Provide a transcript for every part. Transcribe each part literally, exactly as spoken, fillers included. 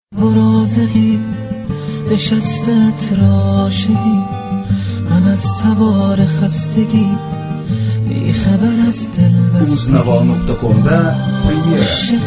برازقی نشستت راشقی، من از تبار خستگی بی خبر از دل بستگی. روزنوا نقطه کام ده پریمیر.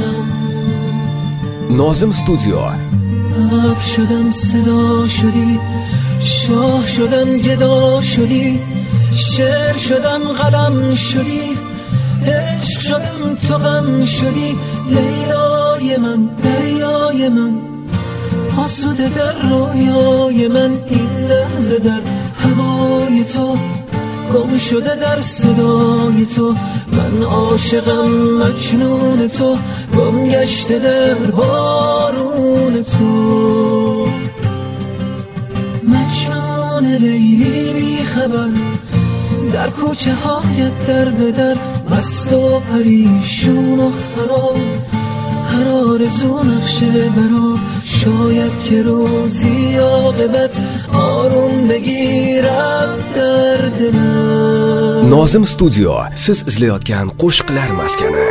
ناظم استودیو. اب شدم صدا شدی، شاه شدم گدا شدی، شعر شدم قلم شدی، عشق شدم تو غم شدی. لیلای من، دریای من، آسوده در رویای من، این لحظه در هوای تو، گم شده در صدای تو. من عاشقم مجنون تو، گم گشته در بارون تو. مجنون لیلی بی خبر در کوچه هایت در به در، مست و پریشون و خراب، هر آرزو نقشه برا. شاید که روزی عاقبت آروم بگیرد در دلم. ناظم استودیو siz izlayotgan qo'shiqlar maskani.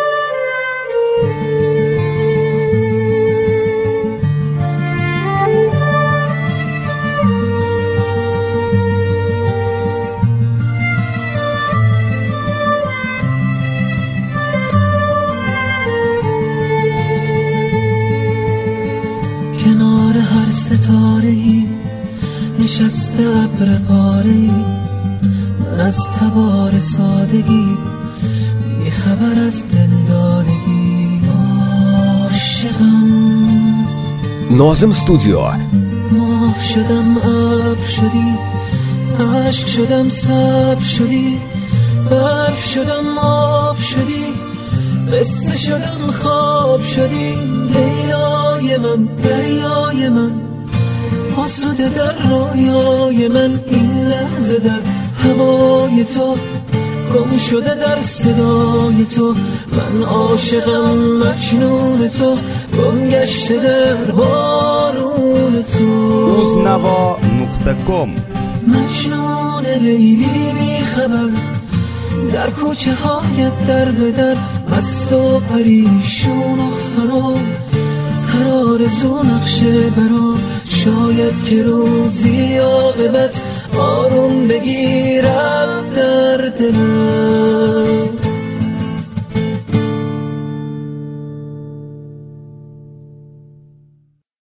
کنار هر ستاره‌ای نشسته ابر پاره‌ای، من از تبار سادگی بی خبر از دلدادگی. عاشقم ناظم استودیو. ماه شدم ابر شدی، عشق شدم صبر شدی، برف شدم آب شدی، قصه شدم خواب شدی. لیلای من، دریای من، آسوده در رویای من، این لحظه در هوای تو، گم شده در صدای تو. من عاشقم مجنون تو، گم گشته در بارون تو. روزنوا نقطه کام. مجنون لیلی بی خبر در کوچه هایت در به در، مست و پریشون و خراب، هر آرزو نقشه برا. شاید که روزی عاقبت آروم بگیر